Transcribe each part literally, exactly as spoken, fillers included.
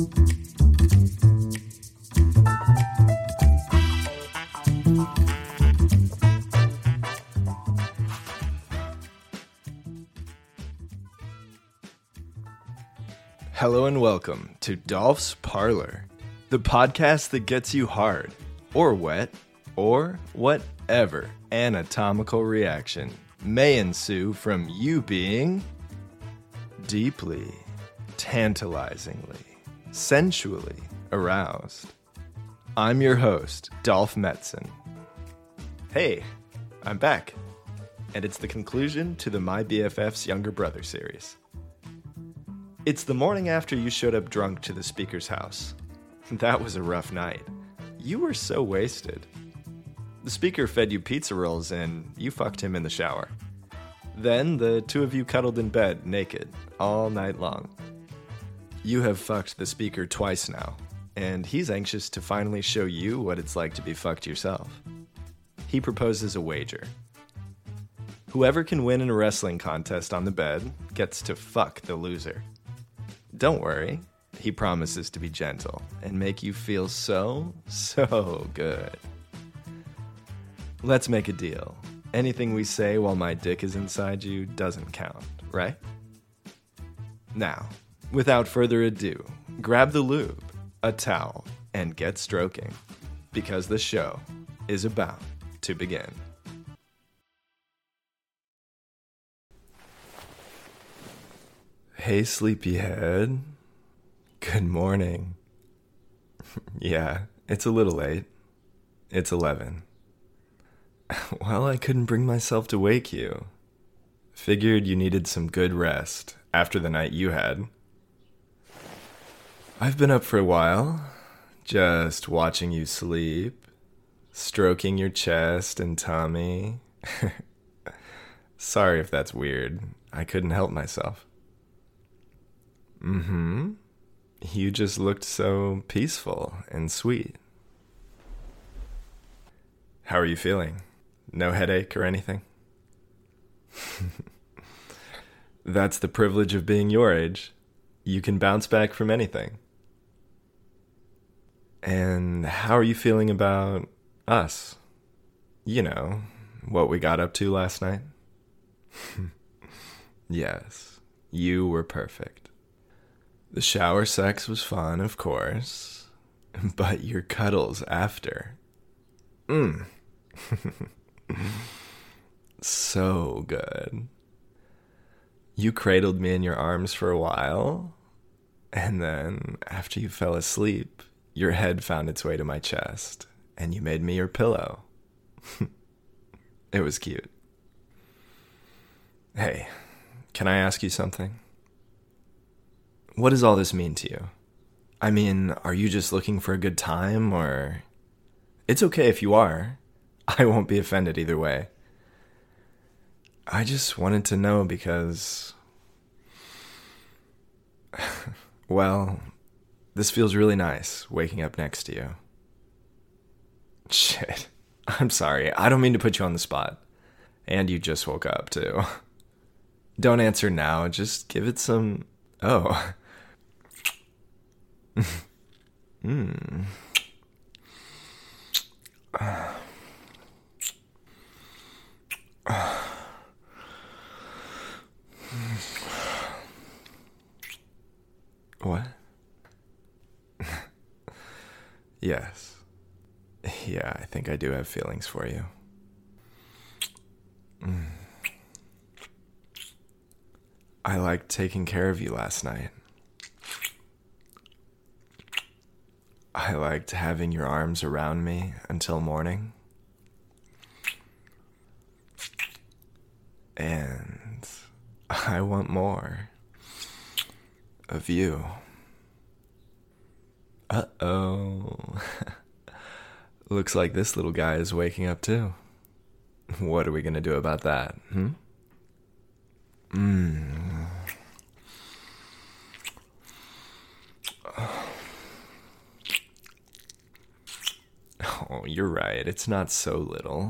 Hello and welcome to Dolph's Parlor, the podcast that gets you hard, or wet, or whatever anatomical reaction may ensue from you being deeply, tantalizingly, sensually aroused. I'm your host, Dolph Metzen. Hey, I'm back, and it's the conclusion to the My B F F's Younger Brother series. It's the morning after you showed up drunk to the speaker's house. That was a rough night. You were so wasted. The speaker fed you pizza rolls and you fucked him in the shower. Then the two of you cuddled in bed naked all night long. You have fucked the speaker twice now, and he's anxious to finally show you what it's like to be fucked yourself. He proposes a wager. Whoever can win in a wrestling contest on the bed gets to fuck the loser. Don't worry, he promises to be gentle and make you feel so, so good. Let's make a deal. Anything we say while my dick is inside you doesn't count, right? Now, without further ado, grab the lube, a towel, and get stroking, because the show is about to begin. Hey, sleepyhead. Good morning. Yeah, it's a little late. It's eleven. Well, I couldn't bring myself to wake you. Figured you needed some good rest after the night you had. I've been up for a while, just watching you sleep, stroking your chest and tummy. Sorry if that's weird. I couldn't help myself. Mm-hmm. You just looked so peaceful and sweet. How are you feeling? No headache or anything? That's the privilege of being your age. You can bounce back from anything. And how are you feeling about us? You know, what we got up to last night? Yes, you were perfect. The shower sex was fun, of course, but your cuddles after. Mmm. So good. You cradled me in your arms for a while, and then after you fell asleep, your head found its way to my chest, and you made me your pillow. It was cute. Hey, can I ask you something? What does all this mean to you? I mean, are you just looking for a good time, or... It's okay if you are. I won't be offended either way. I just wanted to know because... Well, this feels really nice, waking up next to you. Shit. I'm sorry. I don't mean to put you on the spot. And you just woke up, too. Don't answer now. Just give it some... Oh... Hmm. What? Yes. Yeah, I think I do have feelings for you. Mm. I liked taking care of you last night. I liked having your arms around me until morning. And I want more of you. Uh-oh. Looks like this little guy is waking up too. What are we gonna do about that, hmm? Mmm. Oh, you're right. It's not so little.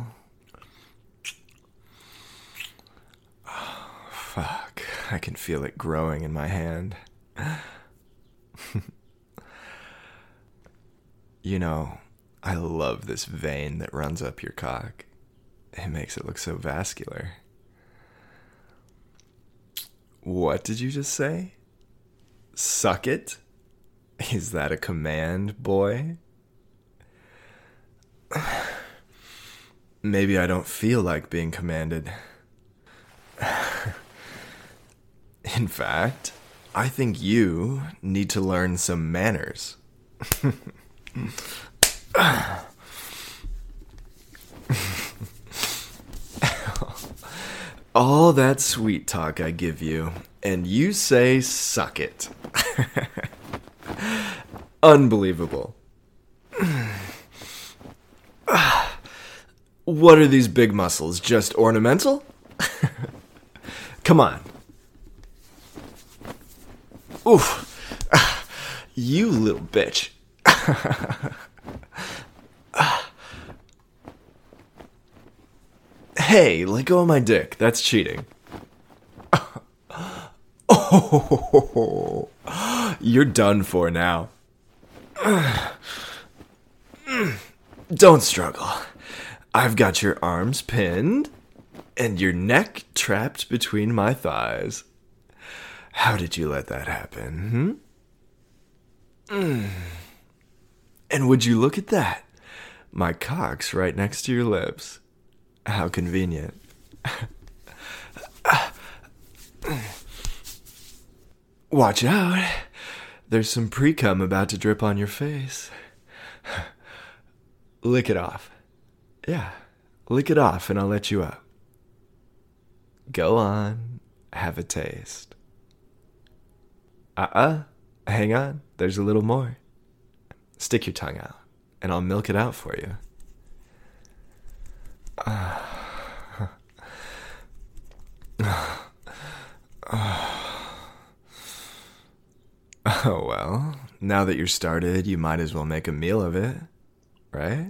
Oh, fuck. I can feel it growing in my hand. You know, I love this vein that runs up your cock. It makes it look so vascular. What did you just say? Suck it? Is that a command, boy? Maybe I don't feel like being commanded. In fact, I think you need to learn some manners. All that sweet talk I give you, and you say suck it. Unbelievable. What are these big muscles? Just ornamental? Come on. Oof. You little bitch. Hey, let go of my dick. That's cheating. Oh, you're done for now. Don't struggle. I've got your arms pinned and your neck trapped between my thighs. How did you let that happen? Hmm? Mm. And would you look at that? My cock's right next to your lips. How convenient. Watch out. There's some pre-cum about to drip on your face. Lick it off. Yeah, lick it off and I'll let you up. Go on, have a taste. Uh-uh, hang on, there's a little more. Stick your tongue out, and I'll milk it out for you. Uh, oh, well, now that you're started, you might as well make a meal of it, right?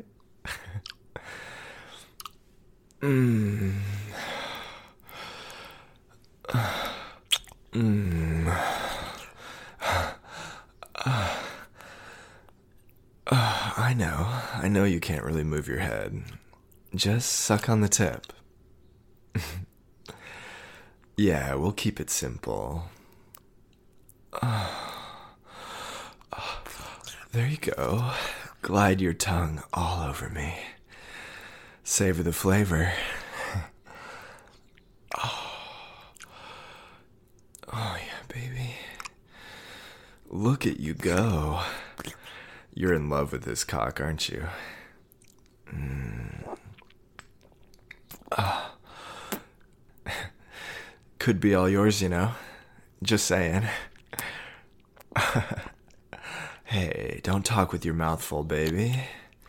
Mmm. Mmm. Uh, uh, I know. I know you can't really move your head. Just suck on the tip. Yeah, we'll keep it simple. Uh, uh, there you go. Glide your tongue all over me. Savor the flavor. Oh. Oh, yeah, baby. Look at you go. You're in love with this cock, aren't you? Mm. Oh. Could be all yours, you know. Just saying. Hey, don't talk with your mouth full, baby.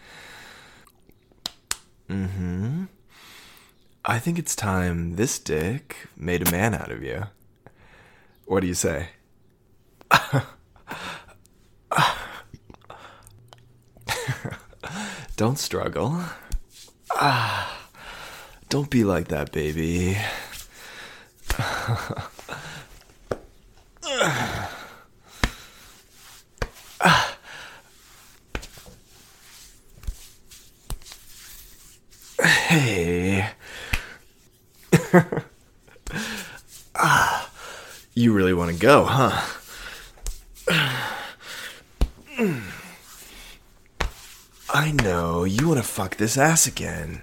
Mm-hmm. I think it's time this dick made a man out of you. What do you say? Don't struggle. Ah, don't be like that, baby. Hey. Ah, you really want to go, huh? I know, you want to fuck this ass again.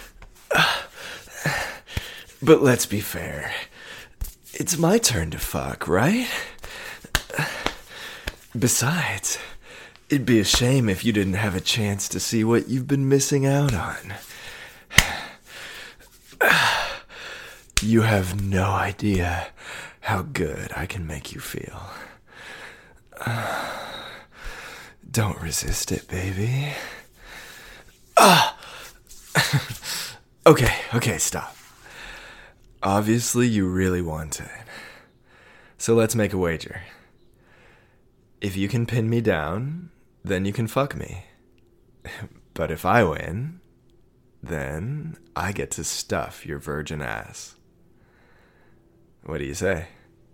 But let's be fair. It's my turn to fuck, right? Besides, it'd be a shame if you didn't have a chance to see what you've been missing out on. You have no idea how good I can make you feel. Don't resist it, baby. Ah! Okay, okay, stop. Obviously, you really want it. So let's make a wager. If you can pin me down, then you can fuck me. But if I win, then I get to stuff your virgin ass. What do you say?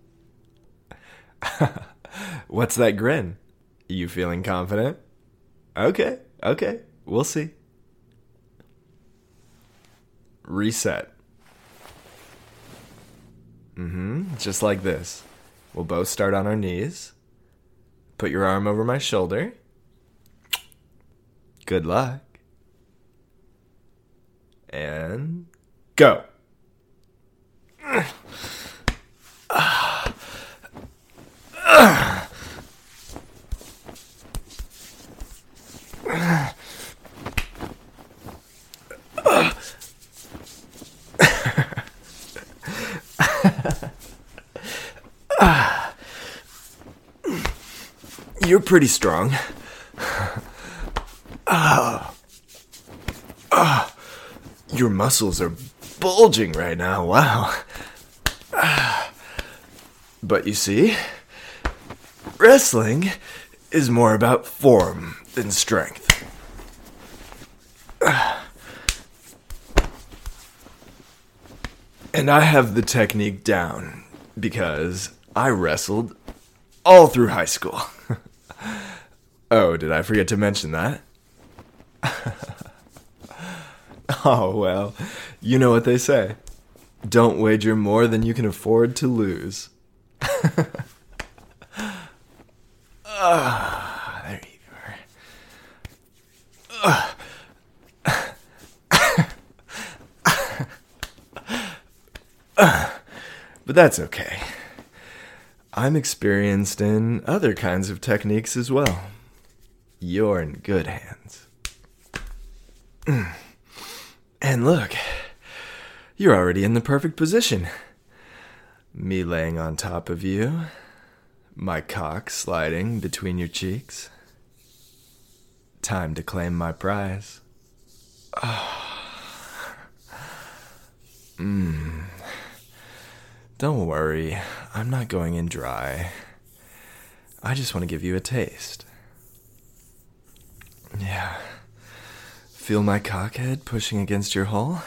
What's that grin? You feeling confident? Okay, okay. We'll see. Reset. Mm-hmm. Just like this. We'll both start on our knees. Put your arm over my shoulder. Good luck. And go. You're pretty strong. Oh. Oh. Your muscles are bulging right now. Wow. But you see, wrestling is more about form than strength. And I have the technique down because I wrestled all through high school. Oh, did I forget to mention that? Oh, well, you know what they say. Don't wager more than you can afford to lose. Ah, there you are. But that's okay. I'm experienced in other kinds of techniques as well. You're in good hands. And look, you're already in the perfect position. Me laying on top of you, my cock sliding between your cheeks. Time to claim my prize. Mmm. Don't worry, I'm not going in dry. I just want to give you a taste. Yeah. Feel my cockhead pushing against your hull?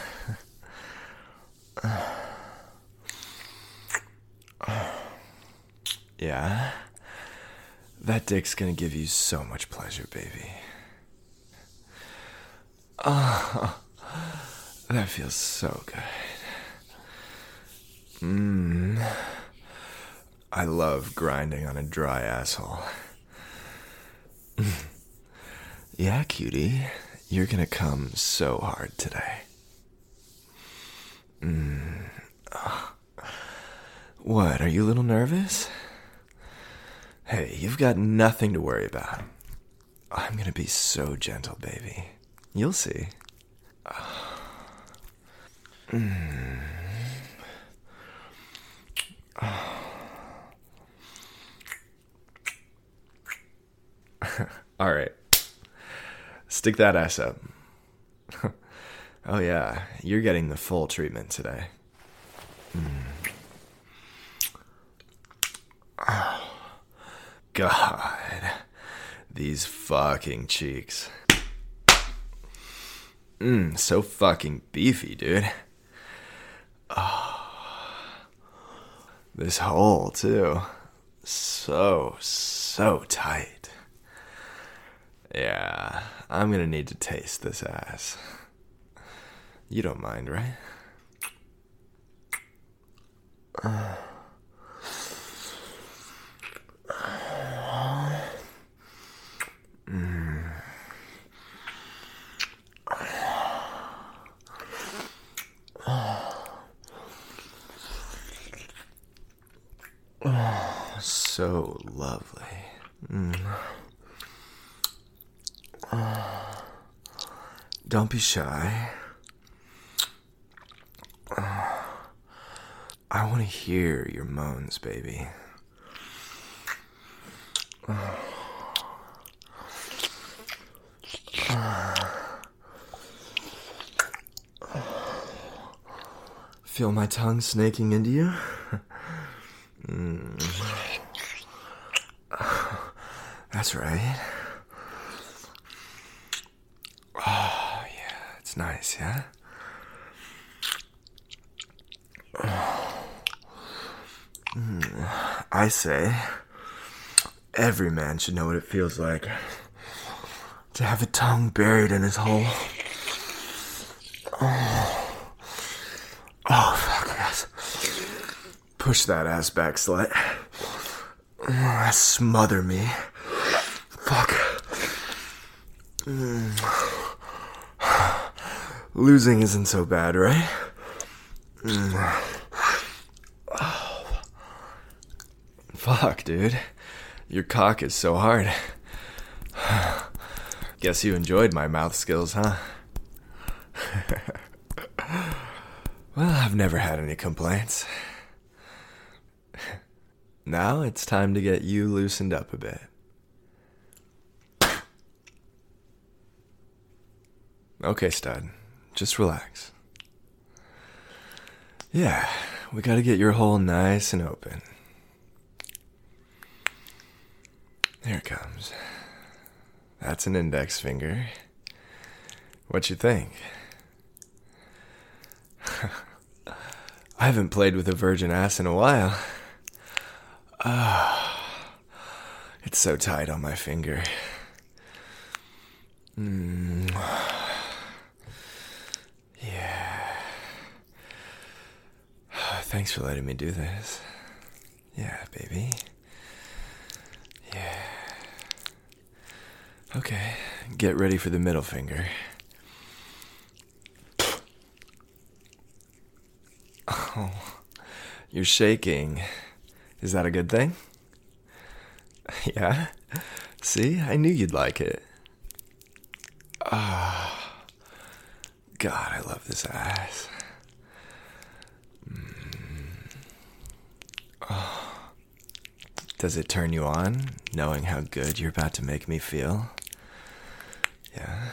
Yeah. That dick's gonna give you so much pleasure, baby. Oh, that feels so good. Mmm. I love grinding on a dry asshole. Yeah, cutie. You're gonna come so hard today. Mm. Oh. What, are you a little nervous? Hey, you've got nothing to worry about. I'm gonna be so gentle, baby. You'll see. Mm. All right. Stick that ass up. Oh yeah, you're getting the full treatment today. Mm. Oh, God. These fucking cheeks. Mmm, so fucking beefy, dude. Oh. This hole, too. So, so tight. Yeah, I'm gonna need to taste this ass. You don't mind, right? Uh. Mm. Oh, so lovely. Mm. Oh. Don't be shy. Oh. I want to hear your moans, baby. Oh. Feel my tongue snaking into you? Mm. That's right. Oh, yeah, it's nice, yeah? Mm. I say, every man should know what it feels like to have a tongue buried in his hole. Oh, oh fuck yes. Push that ass back, slut. Oh, smother me. Fuck. Mm. Losing isn't so bad, right? Mm. Oh. Fuck, dude. Your cock is so hard. Guess you enjoyed my mouth skills, huh? Well, I've never had any complaints. Now it's time to get you loosened up a bit. Okay, stud. Just relax. Yeah, we gotta get your hole nice and open. Here it comes. That's an index finger. What you think? I haven't played with a virgin ass in a while. Ah, it's so tight on my finger. Mm. Yeah. Thanks for letting me do this. Yeah, baby. Yeah. Okay, get ready for the middle finger. Oh, you're shaking. Is that a good thing? Yeah? See, I knew you'd like it. Ah, oh, God, I love this ass. Mm. Oh. Does it turn you on, knowing how good you're about to make me feel? Yeah.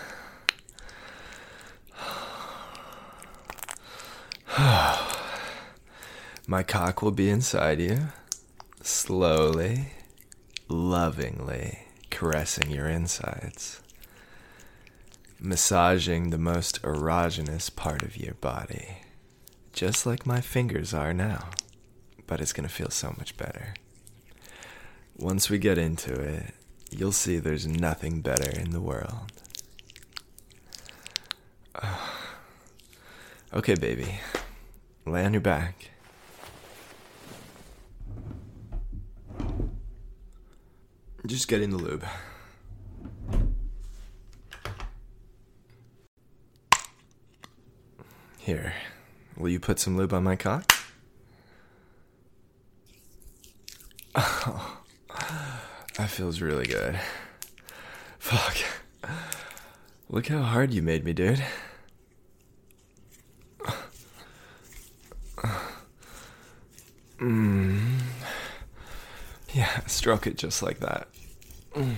My cock will be inside you, slowly, lovingly caressing your insides, massaging the most erogenous part of your body, just like my fingers are now, but it's gonna feel so much better. Once we get into it, you'll see there's nothing better in the world. Uh, okay, baby. Lay on your back. Just get in the lube. Here, will you put some lube on my cock? Oh, that feels really good. Fuck. Look how hard you made me, dude. Mm. Yeah, stroke it just like that. Mm.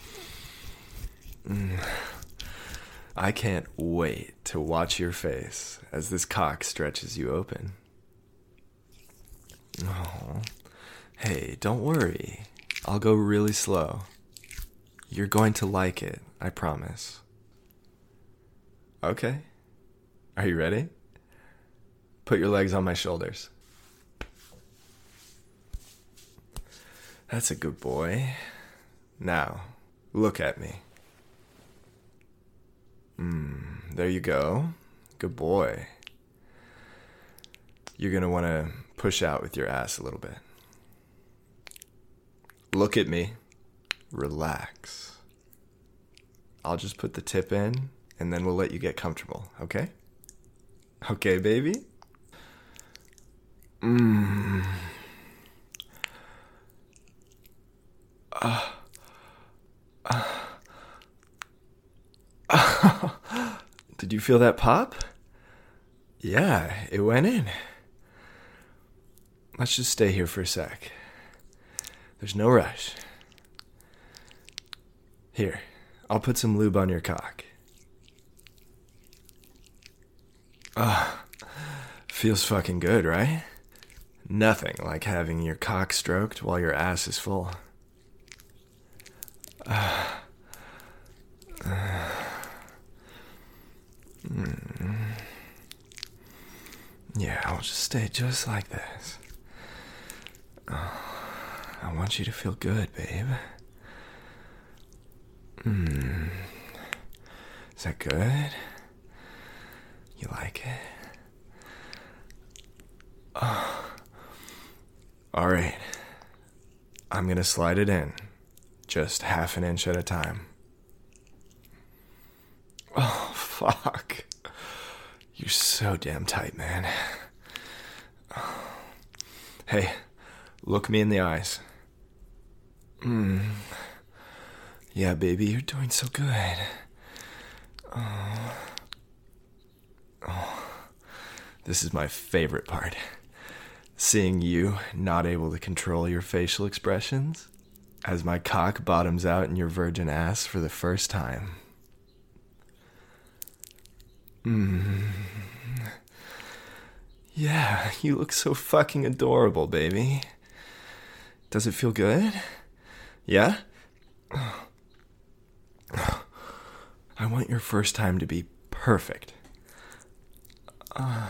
Mm. I can't wait to watch your face as this cock stretches you open. Oh. Hey, don't worry. I'll go really slow. You're going to like it, I promise. Okay. Are you ready? Put your legs on my shoulders. That's a good boy. Now, look at me. Mm, there you go. Good boy. You're gonna want to push out with your ass a little bit. Look at me. Relax. I'll just put the tip in, and then we'll let you get comfortable, okay? Okay, baby? Mmm. Uh, uh, uh, did you feel that pop? Yeah, it went in. Let's just stay here for a sec. There's no rush. Here, I'll put some lube on your cock. Ah, uh, feels fucking good, right? Nothing like having your cock stroked while your ass is full. Uh, uh, mm. Yeah, I'll just stay just like this. Oh, I want you to feel good, babe. Mm. Is that good? You like it? Oh. All right. I'm going to slide it in. Just half an inch at a time. Oh, fuck. You're so damn tight, man. Hey, look me in the eyes. Mm. Yeah, baby, you're doing so good. Oh. Oh. This is my favorite part. Seeing you not able to control your facial expressions as my cock bottoms out in your virgin ass for the first time. Mm. Yeah, you look so fucking adorable, baby. Does it feel good? Yeah? I want your first time to be perfect. Uh,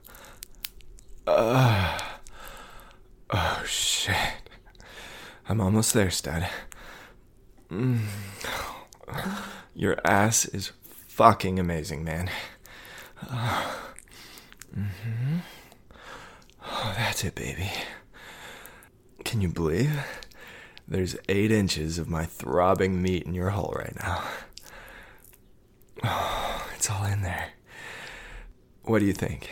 uh, oh, shit. I'm almost there, stud. Mm. Your ass is fucking amazing, man. Uh, mm-hmm. Oh, that's it, baby. Can you believe? There's eight inches of my throbbing meat in your hole right now. Oh, it's all in there. What do you think?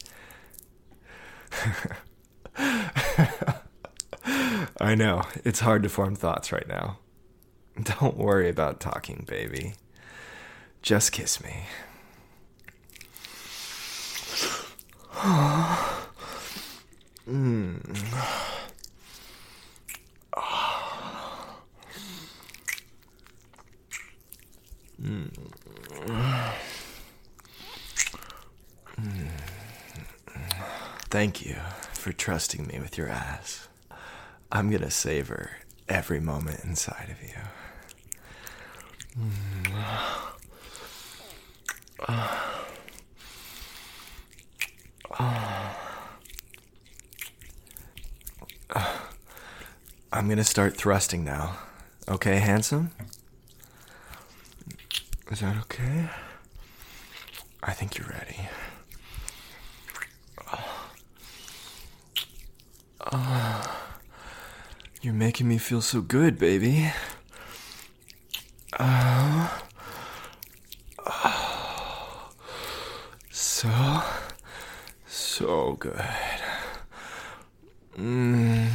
I know, it's hard to form thoughts right now. Don't worry about talking, baby. Just kiss me. mm. Mm. Thank you for trusting me with your ass. I'm gonna savor every moment inside of you. Mm. Uh. Uh. Uh. I'm gonna start thrusting now. Okay, handsome? Is that okay? I think you're ready. Oh. Oh. You're making me feel so good, baby. Oh. Oh. So, so good. Mm.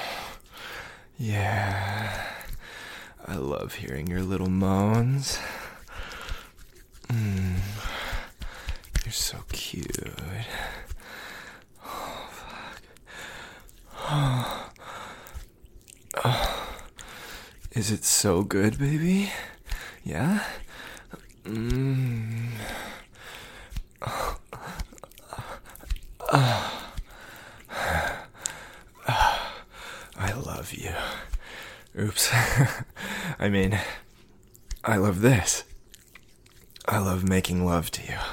Yeah. I love hearing your little moans. Mm. You're so cute. Oh, fuck. Oh. Oh. Is it so good, baby? Yeah? Mm. Oh. Oh. I love you. Oops. I mean, I love this. I love making love to you.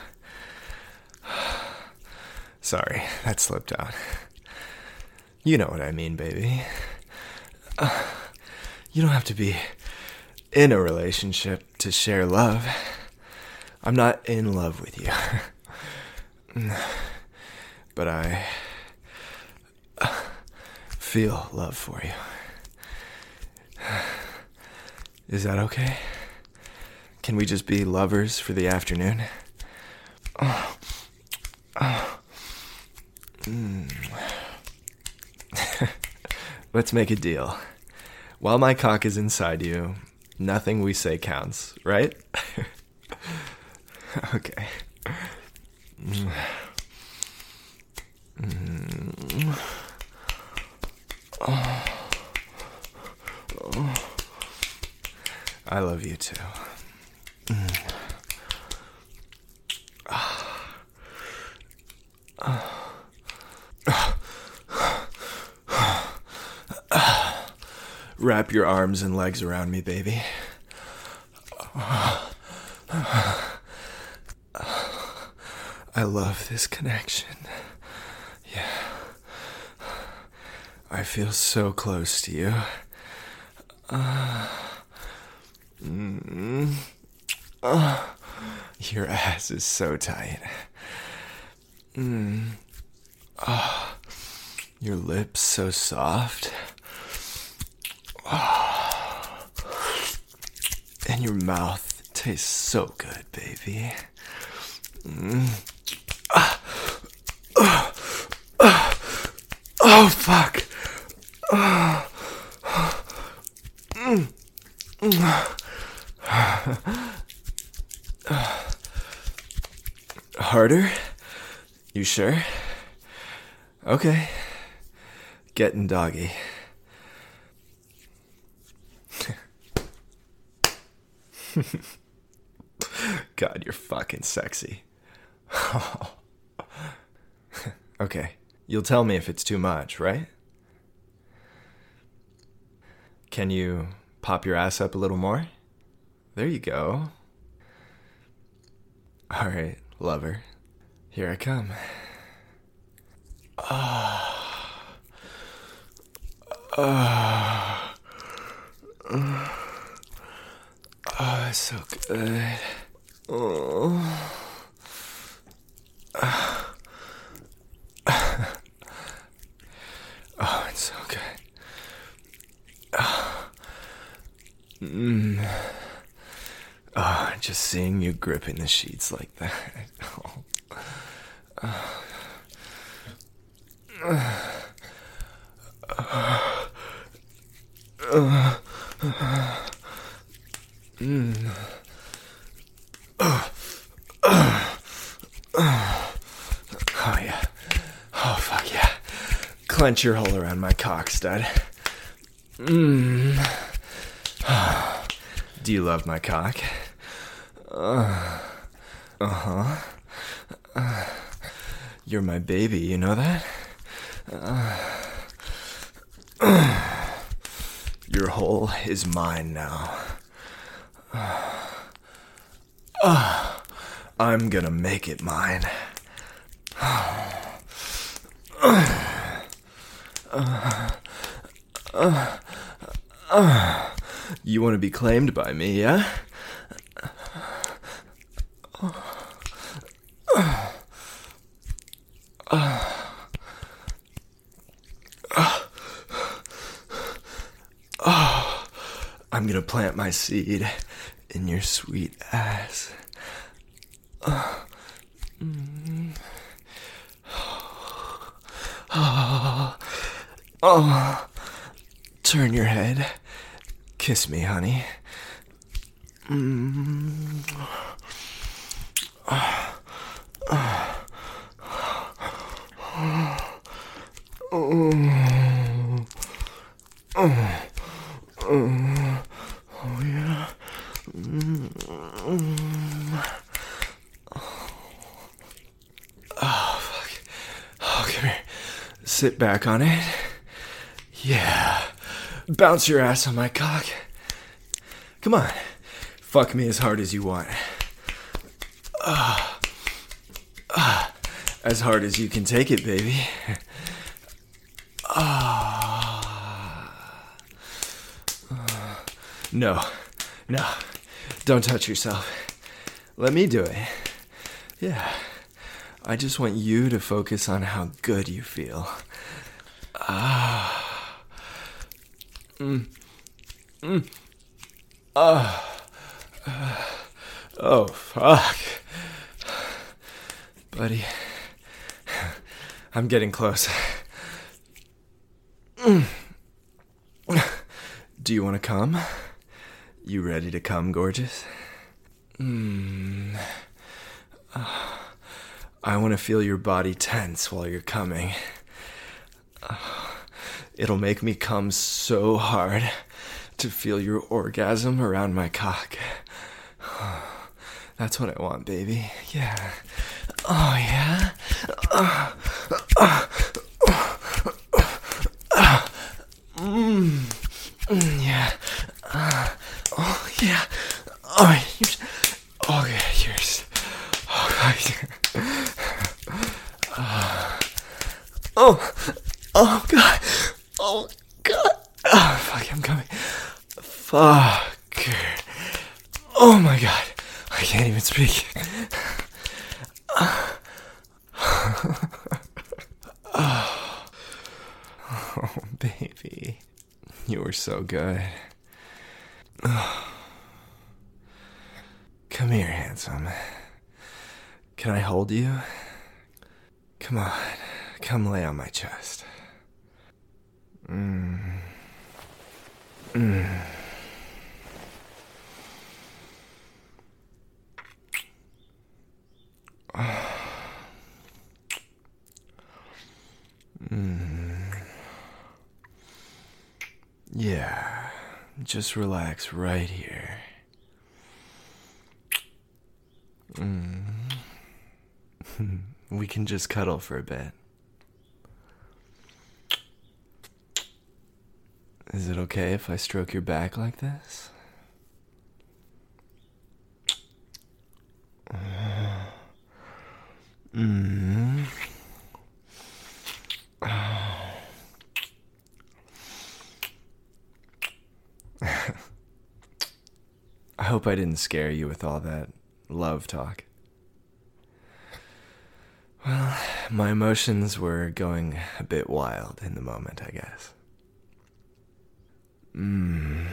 Sorry, that slipped out. You know what I mean, baby. Uh, you don't have to be in a relationship to share love. I'm not in love with you. But I uh, feel love for you. Is that okay? Can we just be lovers for the afternoon? Oh. Oh. Mm. Let's make a deal. While my cock is inside you, nothing we say counts, right? Okay. Mm. Mm. Oh. Oh. I love you too. Mm. Wrap your arms and legs around me, baby. I love this connection. Yeah. I feel so close to you. Uh, mm, uh, Your ass is so tight. Mm. Oh, your lips so soft. Oh. And your mouth tastes so good, baby. Mm. Ah. Oh. Oh. Oh, fuck. Oh. Mm. Mm. Harder? You sure? Okay. Getting doggy. God, you're fucking sexy. Okay. You'll tell me if it's too much, right? Can you pop your ass up a little more? There you go. All right, lover. Here I come. Ah. Ah. Oh, it's so good. Oh. Oh, it's so good. Oh. Mm. Oh, just seeing you gripping the sheets like that. Oh. Oh. Uh. Uh. Uh. Mm. Uh. Uh. Uh. Oh, yeah. Oh, fuck yeah. Clench your hole around my cock, stud. Mmm. Do you love my cock? Uh, uh-huh. Uh, you're my baby, you know that? Uh, uh, your hole is mine now. Uh, uh, I'm gonna make it mine. Uh, uh, uh, uh. You want to be claimed by me, yeah? I'm gonna plant my seed in your sweet ass. Oh, turn your head. Kiss me, honey. Mm. Oh. Oh. Oh. Oh. Oh. Oh, yeah. Mm. Oh, fuck. Oh, come here. Sit back on it. Yeah. Bounce your ass on my cock. Come on. Fuck me as hard as you want. Uh, uh, as hard as you can take it, baby. Uh, uh, no. No. Don't touch yourself. Let me do it. Yeah. I just want you to focus on how good you feel. Ah. Mm. Mm. Uh. Uh. Oh, fuck. Buddy. I'm getting close. Mm. Do you want to come? You ready to come, gorgeous? Mm. Uh. I want to feel your body tense while you're coming. Uh. It'll make me come so hard to feel your orgasm around my cock. That's what I want, baby. Yeah. Oh, yeah. Uh, uh, uh, uh, mm, mm, yeah. Uh, oh, yeah. Oh, you're, okay, yours. Oh, God. Uh, oh, oh, God. Oh, God. Oh, fuck, I'm coming. Fuck. Oh, my God. I can't even speak. Oh, baby. You were so good. Come here, handsome. Can I hold you? Come on. Come lay on my chest. Mm. Mm. Mm. Yeah, just relax right here. Mm. We can just cuddle for a bit. Is it okay if I stroke your back like this? Mm. I hope I didn't scare you with all that love talk. Well, my emotions were going a bit wild in the moment, I guess. Mm.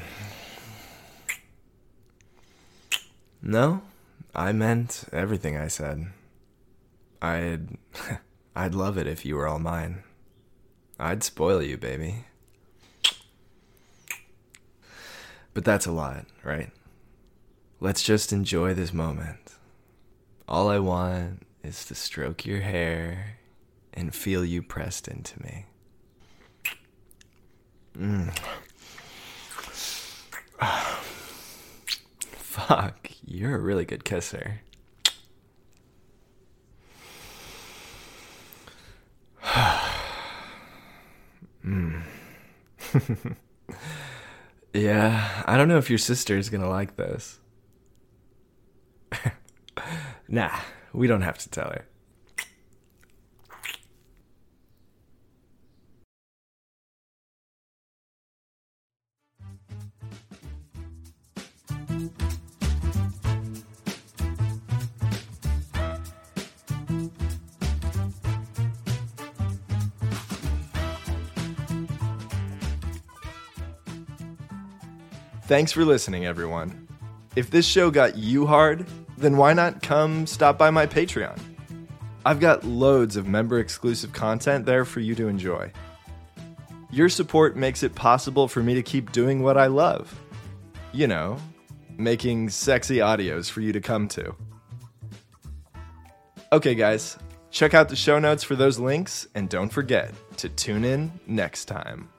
No, I meant everything I said. I'd... I'd love it if you were all mine. I'd spoil you, baby. But that's a lot, right? Let's just enjoy this moment. All I want is to stroke your hair and feel you pressed into me. Mm. Fuck, you're a really good kisser. mm. Yeah, I don't know if your sister's gonna like this. Nah, we don't have to tell her. Thanks for listening, everyone. If this show got you hard, then why not come stop by my Patreon? I've got loads of member-exclusive content there for you to enjoy. Your support makes it possible for me to keep doing what I love. You know, making sexy audios for you to come to. Okay, guys, check out the show notes for those links, and don't forget to tune in next time.